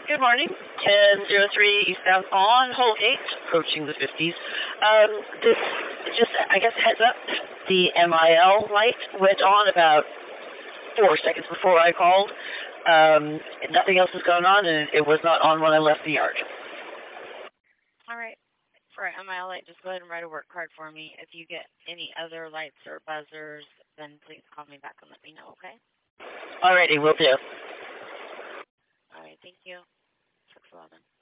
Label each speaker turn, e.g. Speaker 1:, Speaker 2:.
Speaker 1: Good morning. 10:03 eastbound on Hole 8, approaching the 50s. This just, I guess, heads up. The MIL light went on about 4 seconds before I called. Nothing else was going on, and it was not on when I left the yard.
Speaker 2: All right. For MI light, just go ahead and write a work card for me. If you get any other lights or buzzers, then please call me back and let me know, okay?
Speaker 1: Alrighty, will do.
Speaker 2: All right, thank you. 611.